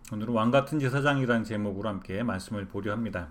오늘은 왕같은 제사장이라는 제목으로 함께 말씀을 보려 합니다.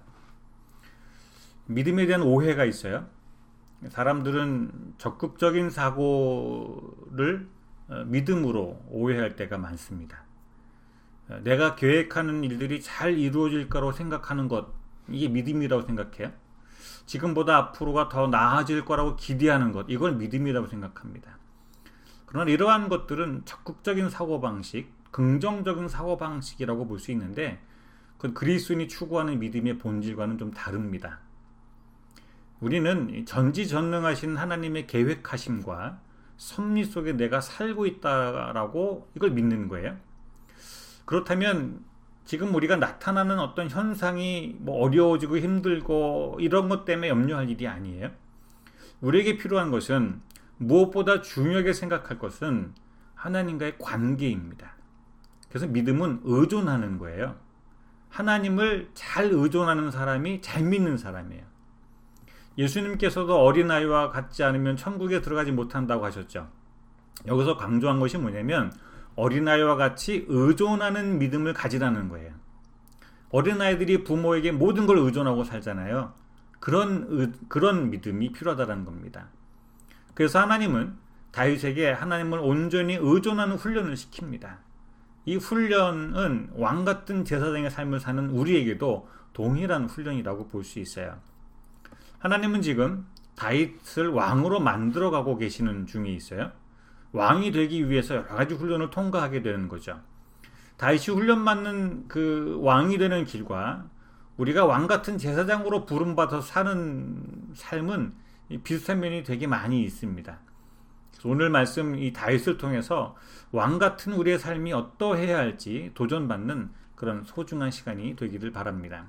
믿음에 대한 오해가 있어요. 사람들은 적극적인 사고를 믿음으로 오해할 때가 많습니다. 내가 계획하는 일들이 잘 이루어질 거라고 생각하는 것, 이게 믿음이라고 생각해요. 지금보다 앞으로가 더 나아질 거라고 기대하는 것, 이걸 믿음이라고 생각합니다. 그러나 이러한 것들은 적극적인 사고방식, 긍정적인 사고방식이라고 볼 수 있는데, 그건 그리스도인이 추구하는 믿음의 본질과는 좀 다릅니다. 우리는 전지전능하신 하나님의 계획하심과 섭리 속에 내가 살고 있다라고 이걸 믿는 거예요. 그렇다면 지금 우리가 나타나는 어떤 현상이 어려워지고 힘들고 이런 것 때문에 염려할 일이 아니에요. 우리에게 필요한 것은, 무엇보다 중요하게 생각할 것은 하나님과의 관계입니다. 그래서 믿음은 의존하는 거예요. 하나님을 잘 의존하는 사람이 잘 믿는 사람이에요. 예수님께서도 어린아이와 같지 않으면 천국에 들어가지 못한다고 하셨죠. 여기서 강조한 것이 뭐냐면, 어린아이와 같이 의존하는 믿음을 가지라는 거예요. 어린아이들이 부모에게 모든 걸 의존하고 살잖아요. 그런 믿음이 필요하다는 겁니다. 그래서 하나님은 다윗에게 하나님을 온전히 의존하는 훈련을 시킵니다. 이 훈련은 왕같은 제사장의 삶을 사는 우리에게도 동일한 훈련이라고 볼 수 있어요. 하나님은 지금 다윗을 왕으로 만들어가고 계시는 중에 있어요. 왕이 되기 위해서 여러 가지 훈련을 통과하게 되는 거죠. 다윗이 훈련받는 그 왕이 되는 길과 우리가 왕같은 제사장으로 부름받아서 사는 삶은 비슷한 면이 되게 많이 있습니다. 오늘 말씀 이 다윗을 통해서 왕같은 우리의 삶이 어떠해야 할지 도전받는 그런 소중한 시간이 되기를 바랍니다.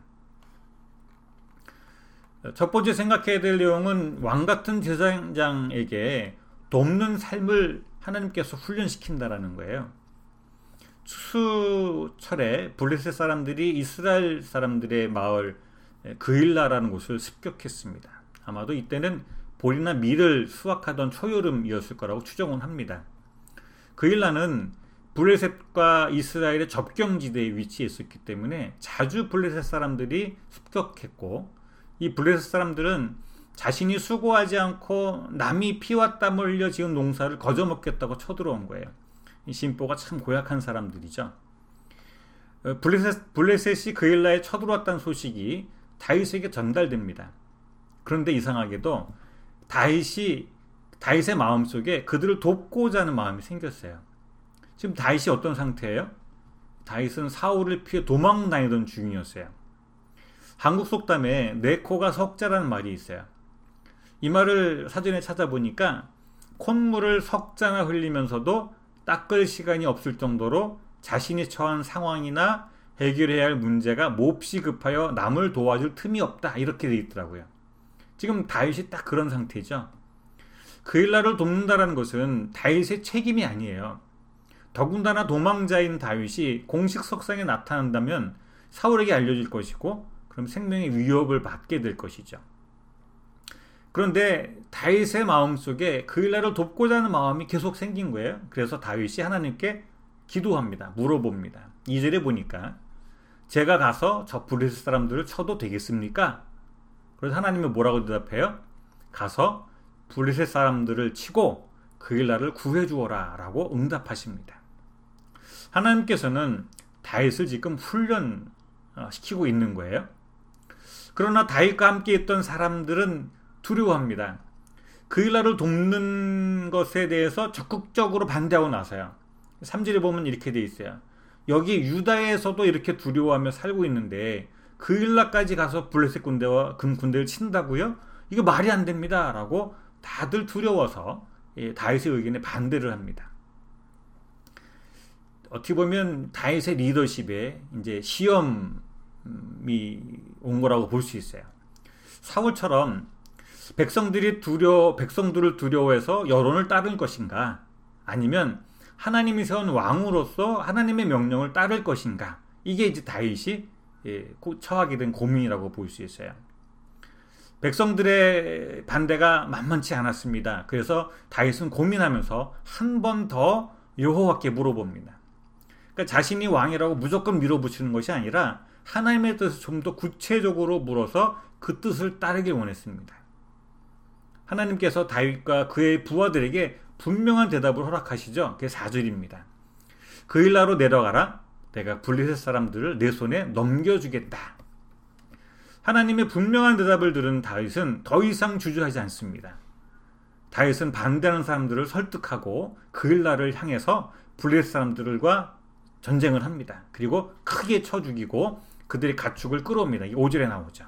첫 번째 생각해야 될 내용은, 왕같은 제사장에게 돕는 삶을 하나님께서 훈련시킨다라는 거예요. 추수철에 블레셋 사람들이 이스라엘 사람들의 마을 그일라라는 곳을 습격했습니다. 아마도 이때는 보리나 밀을 수확하던 초여름이었을 거라고 추정은 합니다. 그일라는 블레셋과 이스라엘의 접경지대에 위치해 있었기 때문에 자주 블레셋 사람들이 습격했고, 이 블레셋 사람들은 자신이 수고하지 않고 남이 피와 땀을 흘려 지은 농사를 거저먹겠다고 쳐들어온 거예요. 이 심보가 참 고약한 사람들이죠. 블레셋이 그일라에 쳐들어왔다는 소식이 다윗에게 전달됩니다. 그런데 이상하게도 다윗의 마음속에 그들을 돕고자 하는 마음이 생겼어요. 지금 다윗이 어떤 상태예요? 다윗은 사울을 피해 도망 다니던 중이었어요. 한국 속담에 내 코가 석자라는 말이 있어요. 이 말을 사전에 찾아보니까 콧물을 석자나 흘리면서도 닦을 시간이 없을 정도로 자신이 처한 상황이나 해결해야 할 문제가 몹시 급하여 남을 도와줄 틈이 없다, 이렇게 돼 있더라고요. 지금 다윗이 딱 그런 상태죠. 그일라를 돕는다는 것은 다윗의 책임이 아니에요. 더군다나 도망자인 다윗이 공식 석상에 나타난다면 사울에게 알려질 것이고, 그럼 생명의 위협을 받게 될 것이죠. 그런데 다윗의 마음속에 그일라를 돕고자 하는 마음이 계속 생긴 거예요. 그래서 다윗이 하나님께 기도합니다. 물어봅니다. 2절에 보니까, 제가 가서 저 블레셋 사람들을 쳐도 되겠습니까? 그래서 하나님은 뭐라고 대답해요? 가서 블레셋 사람들을 치고 그일라를 구해주어라 라고 응답하십니다. 하나님께서는 다윗을 지금 훈련시키고 있는 거예요. 그러나 다윗과 함께 있던 사람들은 두려워합니다. 그일라를 돕는 것에 대해서 적극적으로 반대하고 나서요. 3절에 보면 이렇게 돼 있어요. 여기 유다에서도 이렇게 두려워하며 살고 있는데 그일라까지 가서 블레셋 군대와 금 군대를 친다고요? 이거 말이 안 됩니다 라고 다들 두려워서 다윗의 의견에 반대를 합니다. 어떻게 보면 다윗의 리더십에 이제 시험이 온 거라고 볼 수 있어요. 사울처럼 백성들을 두려워해서 여론을 따를 것인가, 아니면 하나님이 세운 왕으로서 하나님의 명령을 따를 것인가, 이게 이제 다윗이 처하게 된 고민이라고 볼 수 있어요. 백성들의 반대가 만만치 않았습니다. 그래서 다윗은 고민하면서 한 번 더 여호와께 물어봅니다. 그러니까 자신이 왕이라고 무조건 밀어붙이는 것이 아니라 하나님의 뜻을 좀 더 구체적으로 물어서 그 뜻을 따르길 원했습니다. 하나님께서 다윗과 그의 부하들에게 분명한 대답을 허락하시죠. 그게 4절입니다. 그 일나로 내려가라. 내가 블레셋 사람들을 내 손에 넘겨주겠다. 하나님의 분명한 대답을 들은 다윗은 더 이상 주저하지 않습니다. 다윗은 반대하는 사람들을 설득하고 그 일날을 향해서 블레셋 사람들과 전쟁을 합니다. 그리고 크게 쳐 죽이고 그들의 가축을 끌어옵니다. 5절에 나오죠.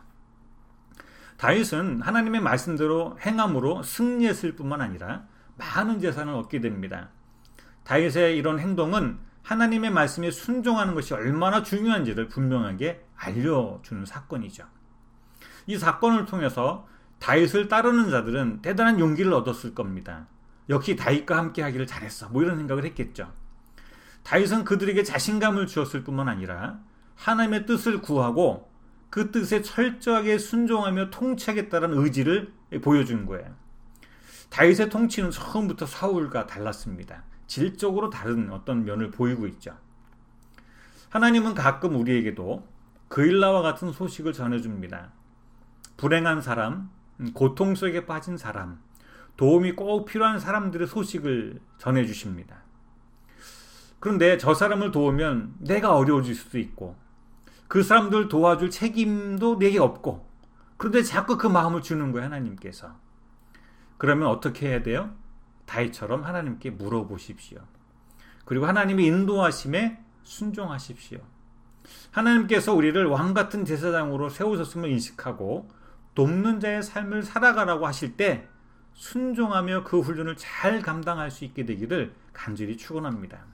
다윗은 하나님의 말씀대로 행함으로 승리했을 뿐만 아니라 많은 재산을 얻게 됩니다. 다윗의 이런 행동은 하나님의 말씀에 순종하는 것이 얼마나 중요한지를 분명하게 알려주는 사건이죠. 이 사건을 통해서 다윗을 따르는 자들은 대단한 용기를 얻었을 겁니다. 역시 다윗과 함께 하기를 잘했어. 뭐 이런 생각을 했겠죠. 다윗은 그들에게 자신감을 주었을 뿐만 아니라 하나님의 뜻을 구하고 그 뜻에 철저하게 순종하며 통치하겠다는 의지를 보여준 거예요. 다윗의 통치는 처음부터 사울과 달랐습니다. 질적으로 다른 어떤 면을 보이고 있죠. 하나님은 가끔 우리에게도 그일라와 같은 소식을 전해줍니다. 불행한 사람, 고통 속에 빠진 사람, 도움이 꼭 필요한 사람들의 소식을 전해주십니다. 그런데 저 사람을 도우면 내가 어려워질 수도 있고 그 사람들 도와줄 책임도 내게 없고 그런데 자꾸 그 마음을 주는 거예요. 하나님께서. 그러면 어떻게 해야 돼요? 다윗처럼 하나님께 물어보십시오. 그리고 하나님의 인도하심에 순종하십시오. 하나님께서 우리를 왕같은 제사장으로 세우셨음을 인식하고 돕는 자의 삶을 살아가라고 하실 때 순종하며 그 훈련을 잘 감당할 수 있게 되기를 간절히 축원합니다.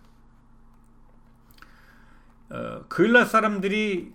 그일라 사람들이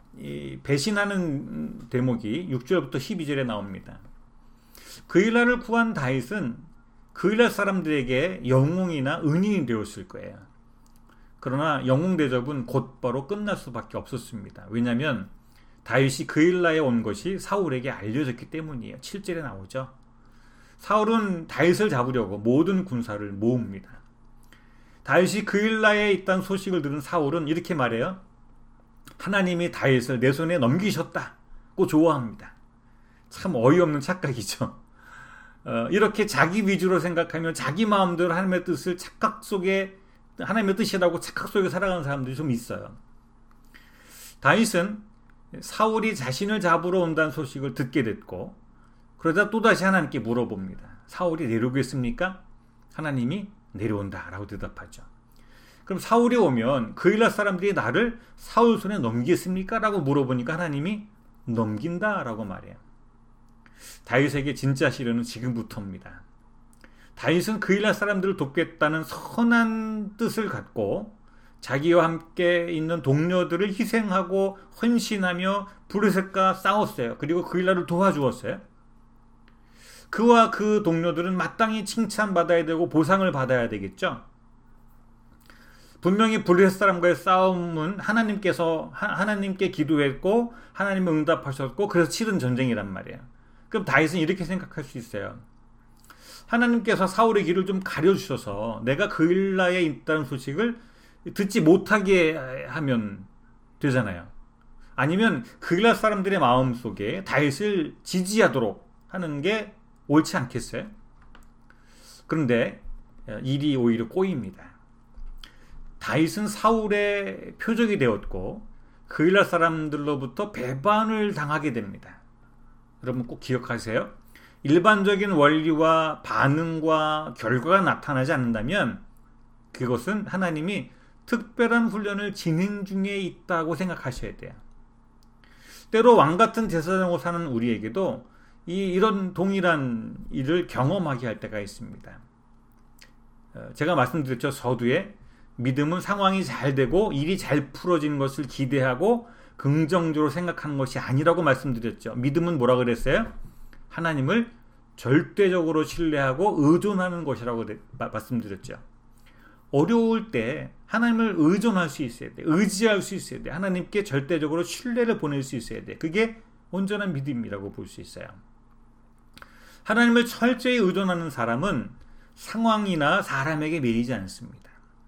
배신하는 대목이 6절부터 12절에 나옵니다. 그일라를 구한 다윗은 그일라 사람들에게 영웅이나 은인이 되었을 거예요. 그러나 영웅 대접은 곧바로 끝날 수밖에 없었습니다. 왜냐하면 다윗이 그일라에 온 것이 사울에게 알려졌기 때문이에요. 7절에 나오죠. 사울은 다윗을 잡으려고 모든 군사를 모읍니다. 다윗이 그일라에 있다는 소식을 들은 사울은 이렇게 말해요. 하나님이 다윗을 내 손에 넘기셨다고 좋아합니다. 참 어이없는 착각이죠. 이렇게 자기 위주로 생각하며 자기 마음대로 하나님의 뜻을 착각 속에 하나님의 뜻이라고 착각 속에 살아가는 사람들이 좀 있어요. 다윗은 사울이 자신을 잡으러 온다는 소식을 듣게 됐고 그러다 또다시 하나님께 물어봅니다. 사울이 내려오겠습니까? 하나님이 내려온다 라고 대답하죠. 그럼 사울이 오면 그일라 사람들이 나를 사울 손에 넘기겠습니까? 라고 물어보니까 하나님이 넘긴다 라고 말해요. 다윗에게 진짜 시련은 지금부터입니다. 다윗은 그일라 사람들을 돕겠다는 선한 뜻을 갖고 자기와 함께 있는 동료들을 희생하고 헌신하며 블레셋과 싸웠어요. 그리고 그일라를 도와주었어요. 그와 그 동료들은 마땅히 칭찬받아야 되고 보상을 받아야 되겠죠. 분명히 블레셋 사람과의 싸움은 하나님께 기도했고 하나님은 응답하셨고 그래서 치른 전쟁이란 말이에요. 그럼 다윗은 이렇게 생각할 수 있어요. 하나님께서 사울의 길을 좀 가려주셔서 내가 그일라에 있다는 소식을 듣지 못하게 하면 되잖아요. 아니면 그일라 사람들의 마음속에 다윗을 지지하도록 하는 게 옳지 않겠어요? 그런데 일이 오히려 꼬입니다. 다윗은 사울의 표적이 되었고 그일라 사람들로부터 배반을 당하게 됩니다. 여러분 꼭 기억하세요. 일반적인 원리와 반응과 결과가 나타나지 않는다면 그것은 하나님이 특별한 훈련을 진행 중에 있다고 생각하셔야 돼요. 때로 왕같은 제사장으로 사는 우리에게도 이런 동일한 일을 경험하게 할 때가 있습니다. 제가 말씀드렸죠. 서두에 믿음은 상황이 잘 되고 일이 잘 풀어지는 것을 기대하고 긍정적으로 생각하는 것이 아니라고 말씀드렸죠. 믿음은 뭐라 그랬어요? 하나님을 절대적으로 신뢰하고 의존하는 것이라고 말씀드렸죠. 어려울 때 하나님을 의존할 수 있어야 돼. 의지할 수 있어야 돼. 하나님께 절대적으로 신뢰를 보낼 수 있어야 돼. 그게 온전한 믿음이라고 볼 수 있어요. 하나님을 철저히 의존하는 사람은 상황이나 사람에게 매이지 않습니다.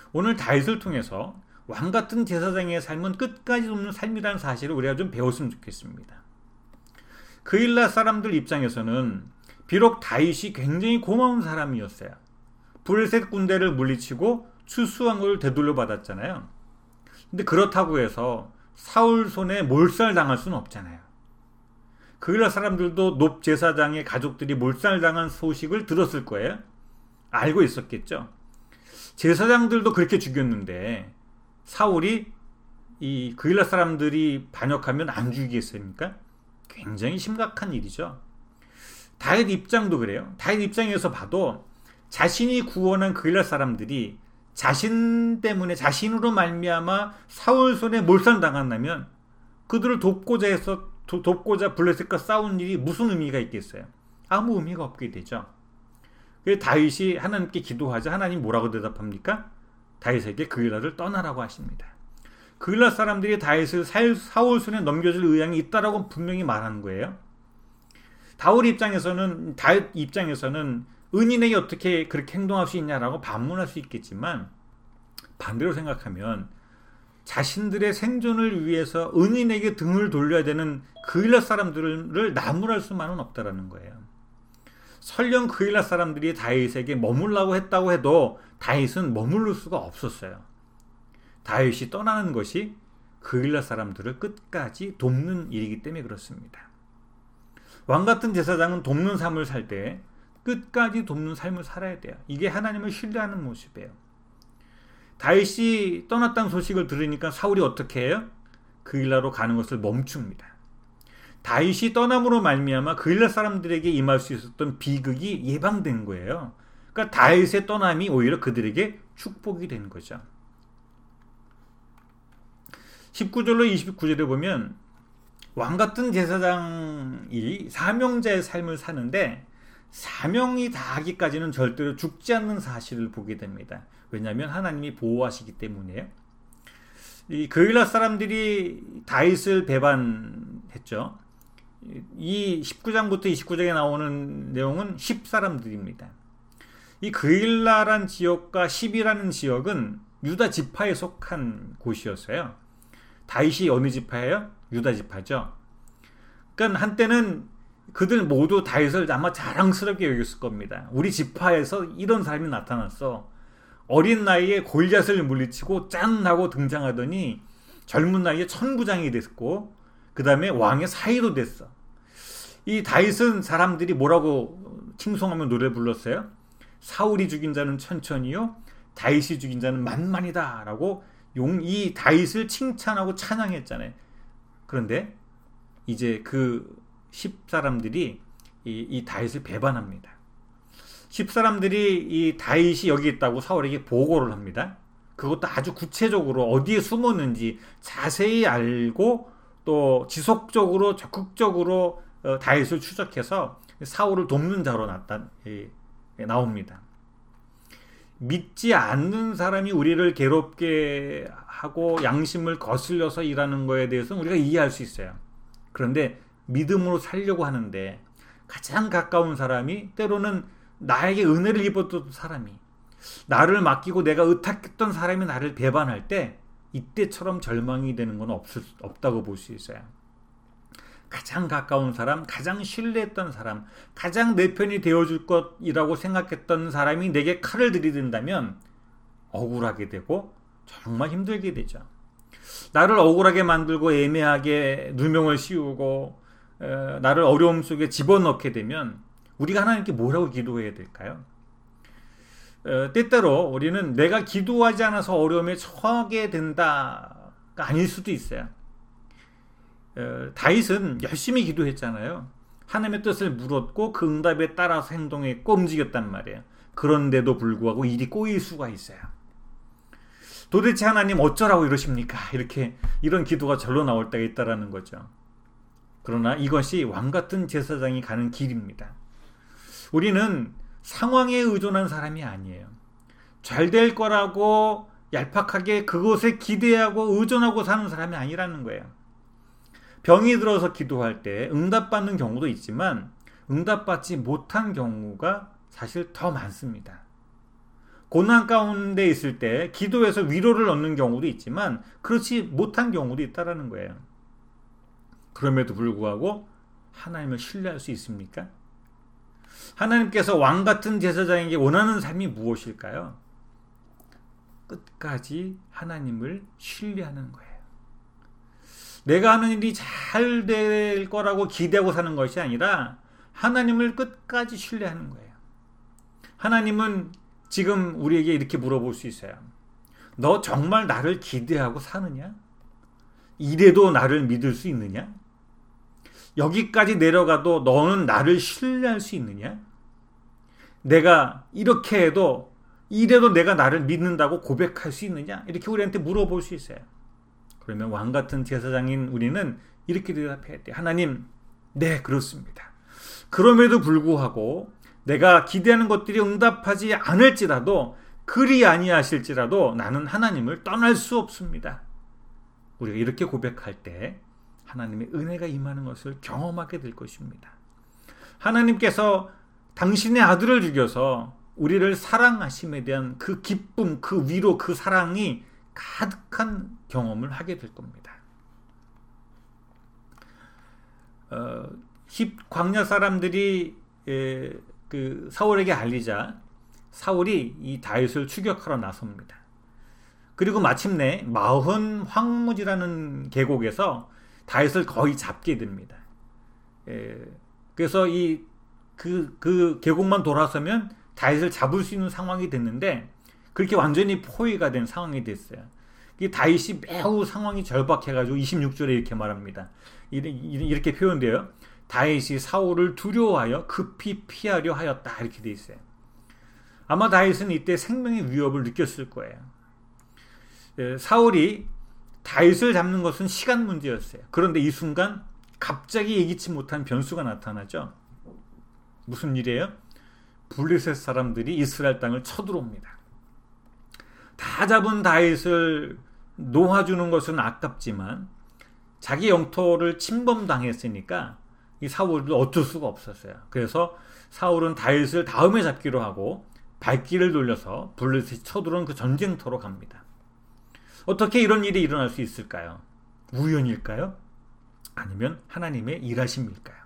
오늘 다윗을 통해서 왕같은 제사장의 삶은 끝까지 돕는 삶이라는 사실을 우리가 좀 배웠으면 좋겠습니다. 그일라 사람들 입장에서는 비록 다윗이 굉장히 고마운 사람이었어요. 블레셋 군대를 물리치고 추수한 되돌려 받았잖아요. 근데 그렇다고 해서 사울 손에 몰살당할 수는 없잖아요. 그일라 사람들도 높 제사장의 가족들이 몰살당한 소식을 들었을 거예요. 알고 있었겠죠. 제사장들도 그렇게 죽였는데 사울이 이 그일라 사람들이 반역하면 안 죽이겠습니까? 굉장히 심각한 일이죠. 다윗 입장도 그래요. 다윗 입장에서 봐도 자신이 구원한 그일라 사람들이 자신 때문에 자신으로 말미암아 사울 손에 몰살당한다면 그들을 돕고자 블레셋과 싸운 일이 무슨 의미가 있겠어요? 아무 의미가 없게 되죠. 그래서 다윗이 하나님께 기도하자 하나님 뭐라고 대답합니까? 다윗에게 그일라를 떠나라고 하십니다. 그일라 사람들이 다윗을 사울 손에 넘겨줄 의향이 있다라고 분명히 말하는 거예요. 다윗 입장에서는 은인에게 어떻게 그렇게 행동할 수 있냐라고 반문할 수 있겠지만 반대로 생각하면 자신들의 생존을 위해서 은인에게 등을 돌려야 되는 그일라 사람들을 나무랄 수만은 없다라는 거예요. 설령 그일라 사람들이 다윗에게 머물라고 했다고 해도 다윗은 머무를 수가 없었어요. 다윗이 떠나는 것이 그일라 사람들을 끝까지 돕는 일이기 때문에 그렇습니다. 왕같은 제사장은 돕는 삶을 살 때 끝까지 돕는 삶을 살아야 돼요. 이게 하나님을 신뢰하는 모습이에요. 다윗이 떠났다는 소식을 들으니까 사울이 어떻게 해요? 그일라로 가는 것을 멈춥니다. 다윗이 떠남으로 말미암아 그일라 사람들에게 임할 수 있었던 비극이 예방된 거예요. 그러니까 다윗의 떠남이 오히려 그들에게 축복이 된 거죠. 19절로 29절에 보면 왕같은 제사장이 사명자의 삶을 사는데 사명이 다하기까지는 절대로 죽지 않는 사실을 보게 됩니다. 왜냐하면 하나님이 보호하시기 때문이에요. 이 그일라 사람들이 다윗을 배반했죠. 이 19장부터 29장에 나오는 내용은 10사람들입니다. 이 그일라란 지역과 10이라는 지역은 유다 지파에 속한 곳이었어요. 다윗이 어느 지파예요? 유다 지파죠. 그러니까 한때는 그들 모두 다윗을 아마 자랑스럽게 여겼을 겁니다. 우리 지파에서 이런 사람이 나타났어. 어린 나이에 골리앗을 물리치고 짠 하고 등장하더니 젊은 나이에 천부장이 됐고 그 다음에 왕의 사위도 됐어. 이 다윗은 사람들이 뭐라고 칭송하며 노래 불렀어요? 사울이 죽인 자는 천천히요 다윗이 죽인 자는 만만이다 라고 이 다윗을 칭찬하고 찬양했잖아요. 그런데 이제 그 10사람들이 이 다윗을 배반합니다. 10사람들이 이 다윗이 여기 있다고 사울에게 보고를 합니다. 그것도 아주 구체적으로 어디에 숨었는지 자세히 알고 또 지속적으로 적극적으로 다윗을 추적해서 사울을 돕는 자로 나옵니다. 믿지 않는 사람이 우리를 괴롭게 하고 양심을 거슬려서 일하는 거에 대해서는 우리가 이해할 수 있어요. 그런데 믿음으로 살려고 하는데 가장 가까운 사람이 때로는 나에게 은혜를 입었던 사람이 나를 맡기고 내가 의탁했던 사람이 나를 배반할 때 이때처럼 절망이 되는 건 없다고 볼 수 있어요. 가장 가까운 사람, 가장 신뢰했던 사람, 가장 내 편이 되어줄 것이라고 생각했던 사람이 내게 칼을 들이댄다면 억울하게 되고 정말 힘들게 되죠. 나를 억울하게 만들고 애매하게 누명을 씌우고 나를 어려움 속에 집어넣게 되면 우리가 하나님께 뭐라고 기도해야 될까요? 때때로 우리는 내가 기도하지 않아서 어려움에 처하게 된다가 아닐 수도 있어요. 다윗은 열심히 기도했잖아요. 하나님의 뜻을 물었고 그 응답에 따라서 행동했고 움직였단 말이에요. 그런데도 불구하고 일이 꼬일 수가 있어요. 도대체 하나님 어쩌라고 이러십니까? 이런 기도가 절로 나올 때가 있다라는 거죠. 그러나 이것이 왕같은 제사장이 가는 길입니다. 우리는 상황에 의존한 사람이 아니에요. 잘 될 거라고 얄팍하게 그것에 기대하고 의존하고 사는 사람이 아니라는 거예요. 병이 들어서 기도할 때 응답받는 경우도 있지만 응답받지 못한 경우가 사실 더 많습니다. 고난 가운데 있을 때 기도해서 위로를 얻는 경우도 있지만 그렇지 못한 경우도 있다라는 거예요. 그럼에도 불구하고 하나님을 신뢰할 수 있습니까? 하나님께서 왕 같은 제사장에게 원하는 삶이 무엇일까요? 끝까지 하나님을 신뢰하는 거예요. 내가 하는 일이 잘 될 거라고 기대하고 사는 것이 아니라 하나님을 끝까지 신뢰하는 거예요. 하나님은 지금 우리에게 이렇게 물어볼 수 있어요. 너 정말 나를 기대하고 사느냐? 이래도 나를 믿을 수 있느냐? 여기까지 내려가도 너는 나를 신뢰할 수 있느냐? 내가 이렇게 해도 이래도 내가 나를 믿는다고 고백할 수 있느냐? 이렇게 우리한테 물어볼 수 있어요. 그러면 왕 같은 제사장인 우리는 이렇게 대답해야 돼요. 하나님, 네, 그렇습니다. 그럼에도 불구하고 내가 기대하는 것들이 응답하지 않을지라도 그리 아니하실지라도 나는 하나님을 떠날 수 없습니다. 우리가 이렇게 고백할 때 하나님의 은혜가 임하는 것을 경험하게 될 것입니다. 하나님께서 당신의 아들을 죽여서 우리를 사랑하심에 대한 그 기쁨, 그 위로, 그 사랑이 가득한 경험을 하게 될 겁니다. 광야 사람들이 그 사울에게 알리자 사울이 이 다윗을 추격하러 나섭니다. 그리고 마침내 마흔 황무지라는 계곡에서 다윗을 거의 잡게 됩니다. 그래서 그 계곡만 돌아서면 다윗을 잡을 수 있는 상황이 됐는데 그렇게 완전히 포위가 된 상황이 됐어요. 다윗이 매우 상황이 절박해가지고 26절에 이렇게 말합니다. 이렇게 표현돼요. 다윗이 사울을 두려워하여 급히 피하려 하였다. 이렇게 돼 있어요. 아마 다윗은 이때 생명의 위협을 느꼈을 거예요. 사울이 다윗을 잡는 것은 시간 문제였어요. 그런데 이 순간 갑자기 예기치 못한 변수가 나타나죠. 무슨 일이에요? 블레셋 사람들이 이스라엘 땅을 쳐들어옵니다. 다 잡은 다윗을 놓아주는 것은 아깝지만 자기 영토를 침범당했으니까 이 사울도 어쩔 수가 없었어요. 그래서 사울은 다윗을 다음에 잡기로 하고 발길을 돌려서 블레셋이 쳐들어온 그 전쟁터로 갑니다. 어떻게 이런 일이 일어날 수 있을까요? 우연일까요? 아니면 하나님의 일하심일까요?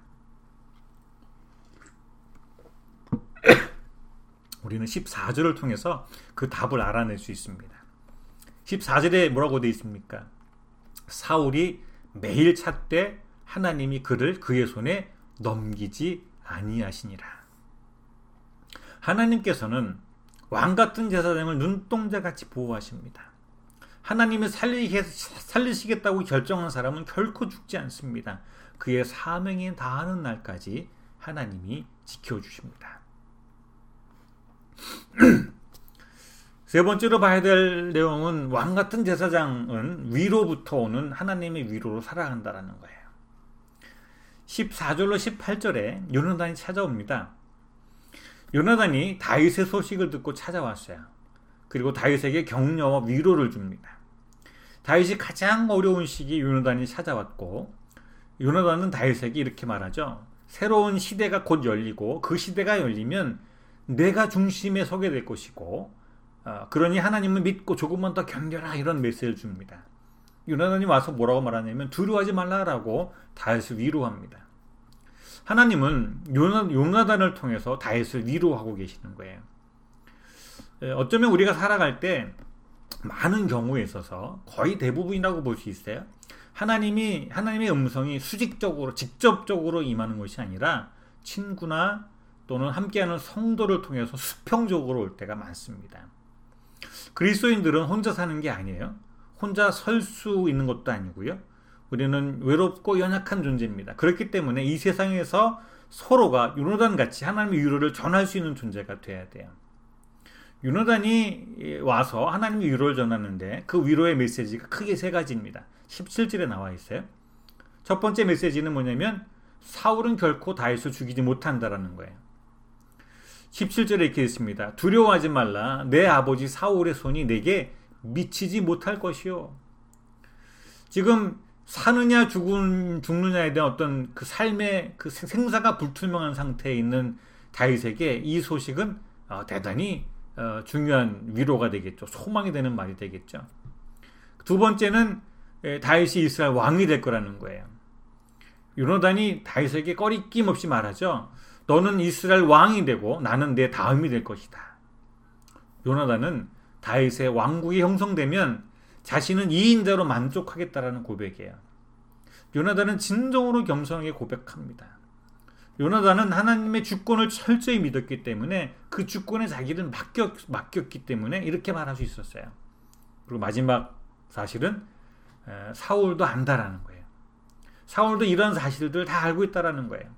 우리는 14절을 통해서 그 답을 알아낼 수 있습니다. 14절에 뭐라고 되어 있습니까? 사울이 매일 찾되 하나님이 그를 그의 손에 넘기지 아니하시니라. 하나님께서는 왕같은 제사장을 눈동자같이 보호하십니다. 하나님이 살리시겠다고 결정한 사람은 결코 죽지 않습니다. 그의 사명이 다하는 날까지 하나님이 지켜주십니다. 세 번째로 봐야 될 내용은 왕같은 제사장은 위로부터 오는 하나님의 위로로 살아간다는 거예요. 14절로 18절에 요나단이 찾아옵니다. 요나단이 다윗의 소식을 듣고 찾아왔어요. 그리고 다윗에게 격려와 위로를 줍니다. 다윗이 가장 어려운 시기 요나단이 찾아왔고 요나단은 다윗에게 이렇게 말하죠. 새로운 시대가 곧 열리고 그 시대가 열리면 내가 중심에 서게 될 것이고 그러니 하나님을 믿고 조금만 더 견뎌라 이런 메시지를 줍니다. 요나단이 와서 뭐라고 말하냐면 두려워하지 말라라고 다윗을 위로합니다. 하나님은 요나단을 통해서 다윗을 위로하고 계시는 거예요. 어쩌면 우리가 살아갈 때 많은 경우에 있어서 거의 대부분이라고 볼 수 있어요. 하나님의 음성이 수직적으로 직접적으로 임하는 것이 아니라 친구나 또는 함께하는 성도를 통해서 수평적으로 올 때가 많습니다. 그리스도인들은 혼자 사는 게 아니에요. 혼자 설 수 있는 것도 아니고요. 우리는 외롭고 연약한 존재입니다. 그렇기 때문에 이 세상에서 서로가 요나단같이 하나님의 위로를 전할 수 있는 존재가 돼야 돼요. 요나단이 와서 하나님의 위로를 전하는데 그 위로의 메시지가 크게 세 가지입니다. 17절에 나와 있어요. 첫 번째 메시지는 뭐냐면 사울은 결코 다윗을 죽이지 못한다라는 거예요. 17절에 이렇게 있습니다. 두려워하지 말라. 내 아버지 사울의 손이 내게 미치지 못할 것이요. 지금 사느냐 죽느냐에 대한 어떤 그 삶의 그 생사가 불투명한 상태에 있는 다윗에게 이 소식은 대단히 중요한 위로가 되겠죠. 소망이 되는 말이 되겠죠. 두 번째는 다윗이 이스라엘 왕이 될 거라는 거예요. 요나단이 다윗에게 꺼리낌 없이 말하죠. 너는 이스라엘 왕이 되고 나는 내 다음이 될 것이다. 요나단은 다윗의 왕국이 형성되면 자신은 2인자로 만족하겠다라는 고백이에요. 요나단은 진정으로 겸손하게 고백합니다. 요나단은 하나님의 주권을 철저히 믿었기 때문에 그 주권에 자기를 맡겼기 때문에 이렇게 말할 수 있었어요. 그리고 마지막 사실은 사울도 안다라는 거예요. 사울도 이런 사실들 다 알고 있다라는 거예요.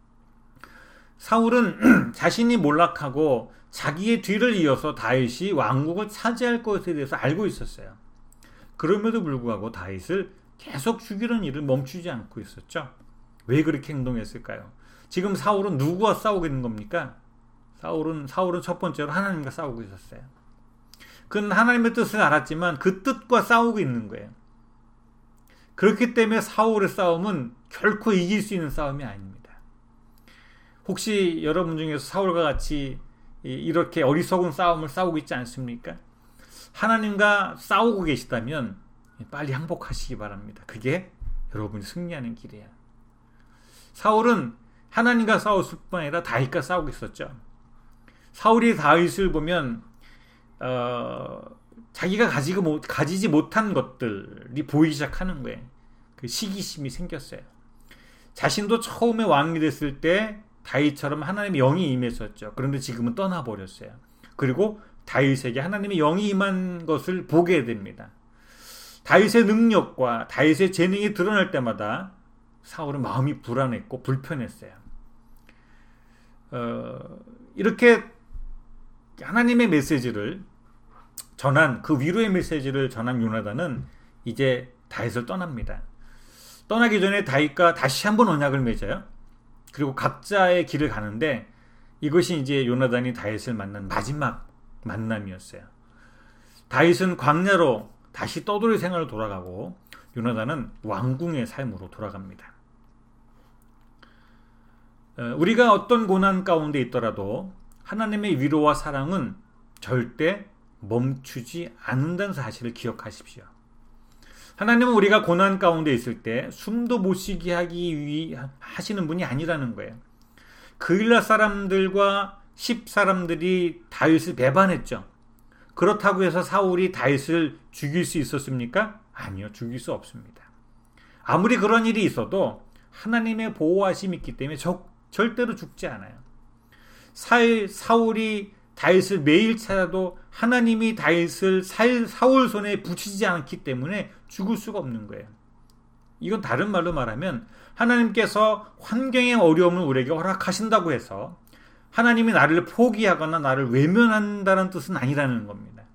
사울은 자신이 몰락하고 자기의 뒤를 이어서 다윗이 왕국을 차지할 것에 대해서 알고 있었어요. 그럼에도 불구하고 다윗을 계속 죽이려는 일을 멈추지 않고 있었죠. 왜 그렇게 행동했을까요? 지금 사울은 누구와 싸우고 있는 겁니까? 사울은 첫 번째로 하나님과 싸우고 있었어요. 그는 하나님의 뜻을 알았지만 그 뜻과 싸우고 있는 거예요. 그렇기 때문에 사울의 싸움은 결코 이길 수 있는 싸움이 아닙니다. 혹시 여러분 중에서 사울과 같이 이렇게 어리석은 싸움을 싸우고 있지 않습니까? 하나님과 싸우고 계시다면 빨리 항복하시기 바랍니다. 그게 여러분이 승리하는 길이에요. 사울은 하나님과 싸웠을 뿐 아니라 다윗과 싸우고 있었죠. 사울이 다윗을 보면 자기가 가지지 못한 것들이 보이기 시작하는 거예요. 그 시기심이 생겼어요. 자신도 처음에 왕이 됐을 때 다윗처럼 하나님의 영이 임했었죠. 그런데 지금은 떠나버렸어요. 그리고 다윗에게 하나님의 영이 임한 것을 보게 됩니다. 다윗의 능력과 다윗의 재능이 드러날 때마다 사울은 마음이 불안했고 불편했어요. 이렇게 하나님의 메시지를 전한, 그 위로의 메시지를 전한 요나단은 이제 다윗을 떠납니다. 떠나기 전에 다윗과 다시 한번 언약을 맺어요. 그리고 각자의 길을 가는데 이것이 이제 요나단이 다윗을 만난 마지막 만남이었어요. 다윗은 광야로 다시 떠돌이 생활로 돌아가고 요나단은 왕궁의 삶으로 돌아갑니다. 우리가 어떤 고난 가운데 있더라도 하나님의 위로와 사랑은 절대 멈추지 않는다는 사실을 기억하십시오. 하나님은 우리가 고난 가운데 있을 때 숨도 못 쉬게 하시는 분이 아니라는 거예요. 그일라 사람들과 10 사람들이 다윗을 배반했죠. 그렇다고 해서 사울이 다윗을 죽일 수 있었습니까? 아니요, 죽일 수 없습니다. 아무리 그런 일이 있어도 하나님의 보호하심이 있기 때문에 절대로 죽지 않아요. 사울이 다윗을 매일 찾아도 하나님이 다윗을 사울 손에 붙이지 않기 때문에 죽을 수가 없는 거예요. 이건 다른 말로 말하면 하나님께서 환경의 어려움을 우리에게 허락하신다고 해서 하나님이 나를 포기하거나 나를 외면한다는 뜻은 아니라는 겁니다.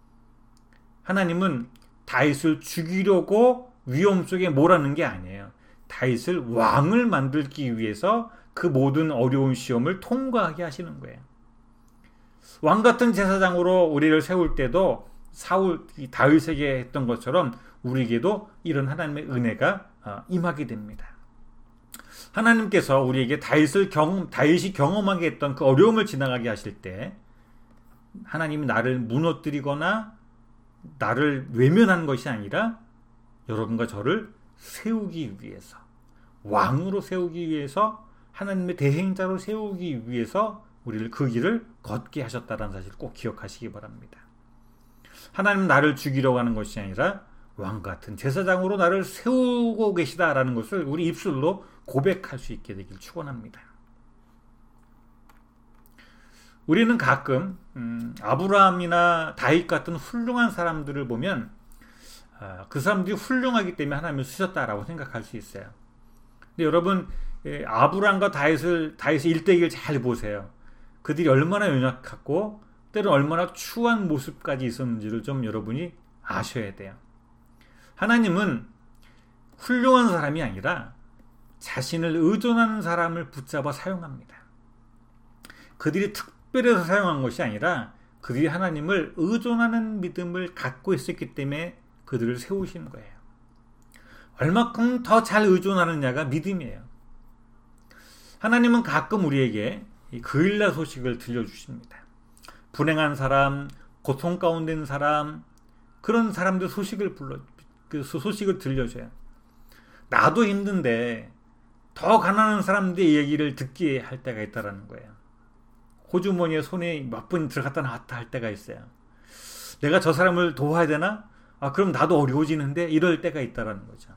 하나님은 다윗을 죽이려고 위험 속에 몰아넣는 게 아니에요. 다윗을 왕을 만들기 위해서 그 모든 어려운 시험을 통과하게 하시는 거예요. 왕 같은 제사장으로 우리를 세울 때도 다윗에게 했던 것처럼 우리에게도 이런 하나님의 은혜가 임하게 됩니다. 하나님께서 우리에게 다윗이 경험하게 했던 그 어려움을 지나가게 하실 때 하나님이 나를 무너뜨리거나 나를 외면한 것이 아니라 여러분과 저를 세우기 위해서, 왕으로 세우기 위해서, 하나님의 대행자로 세우기 위해서 우리를 그 길을 걷게 하셨다는 사실을 꼭 기억하시기 바랍니다. 하나님은 나를 죽이려고 하는 것이 아니라 왕 같은 제사장으로 나를 세우고 계시다라는 것을 우리 입술로 고백할 수 있게 되길 축원합니다. 우리는 가끔 아브라함이나 다윗 같은 훌륭한 사람들을 보면 그 사람들이 훌륭하기 때문에 하나님을 쓰셨다라고 생각할 수 있어요. 근데 여러분, 아브라함과 다윗의 일대기를 잘 보세요. 그들이 얼마나 연약하고 때로는 얼마나 추한 모습까지 있었는지를 좀 여러분이 아셔야 돼요. 하나님은 훌륭한 사람이 아니라 자신을 의존하는 사람을 붙잡아 사용합니다. 그들이 특별해서 사용한 것이 아니라 그들이 하나님을 의존하는 믿음을 갖고 있었기 때문에 그들을 세우시는 거예요. 얼마큼 더 잘 의존하느냐가 믿음이에요. 하나님은 가끔 우리에게 그일라 소식을 들려주십니다. 불행한 사람, 고통 가운데 있는 사람, 그런 사람들 그 소식을 들려줘요. 나도 힘든데 더 가난한 사람들의 얘기를 듣게 할 때가 있다라는 거예요. 호주머니에 손이 몇 번 들어갔다 나왔다 할 때가 있어요. 내가 저 사람을 도와야 되나? 그럼 나도 어려워지는데, 이럴 때가 있다라는 거죠.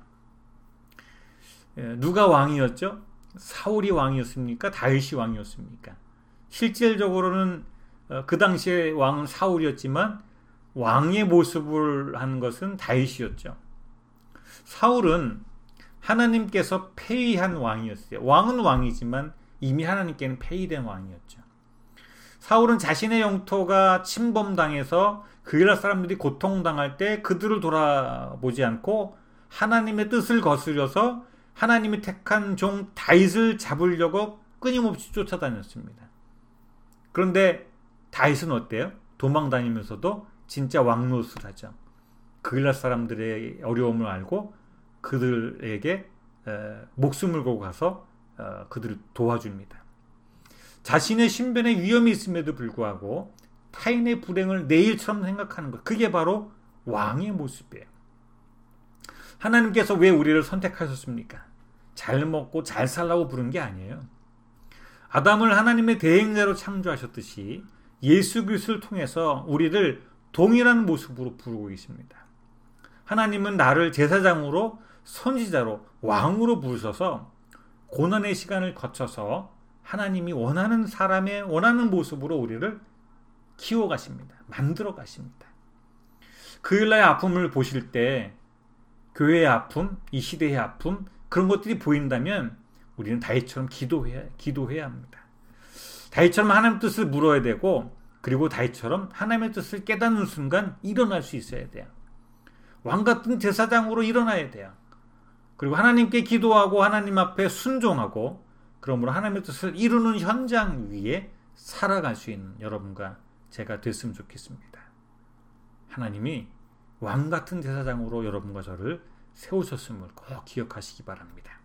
누가 왕이었죠? 사울이 왕이었습니까? 다윗이 왕이었습니까? 실질적으로는 그 당시에 왕은 사울이었지만 왕의 모습을 한 것은 다윗이었죠. 사울은 하나님께서 폐위한 왕이었어요. 왕은 왕이지만 이미 하나님께는 폐위된 왕이었죠. 사울은 자신의 영토가 침범당해서 그 이스라엘 사람들이 고통당할 때 그들을 돌아보지 않고 하나님의 뜻을 거스려서 하나님이 택한 종 다윗을 잡으려고 끊임없이 쫓아다녔습니다. 그런데 다윗은 어때요? 도망다니면서도 진짜 왕노릇을 하죠. 그 이스라엘 사람들의 어려움을 알고 그들에게 목숨을 걸고 가서 그들을 도와줍니다. 자신의 신변에 위험이 있음에도 불구하고 타인의 불행을 내 일처럼 생각하는 것, 그게 바로 왕의 모습이에요. 하나님께서 왜 우리를 선택하셨습니까? 잘 먹고 잘 살라고 부른 게 아니에요. 아담을 하나님의 대행자로 창조하셨듯이 예수 그리스도를 통해서 우리를 동일한 모습으로 부르고 계십니다. 하나님은 나를 제사장으로, 선지자로, 왕으로 부르셔서 고난의 시간을 거쳐서 하나님이 원하는 사람의 원하는 모습으로 우리를 키워가십니다. 만들어 가십니다. 그 일날의 아픔을 보실 때 교회의 아픔, 이 시대의 아픔, 그런 것들이 보인다면 우리는 다윗처럼 기도해야 합니다. 다윗처럼 하나님의 뜻을 물어야 되고, 그리고 다윗처럼 하나님의 뜻을 깨닫는 순간 일어날 수 있어야 돼요. 왕같은 제사장으로 일어나야 돼요. 그리고 하나님께 기도하고 하나님 앞에 순종하고, 그러므로 하나님의 뜻을 이루는 현장 위에 살아갈 수 있는 여러분과 제가 됐으면 좋겠습니다. 하나님이 왕같은 제사장으로 여러분과 저를 세우셨음을 꼭 기억하시기 바랍니다.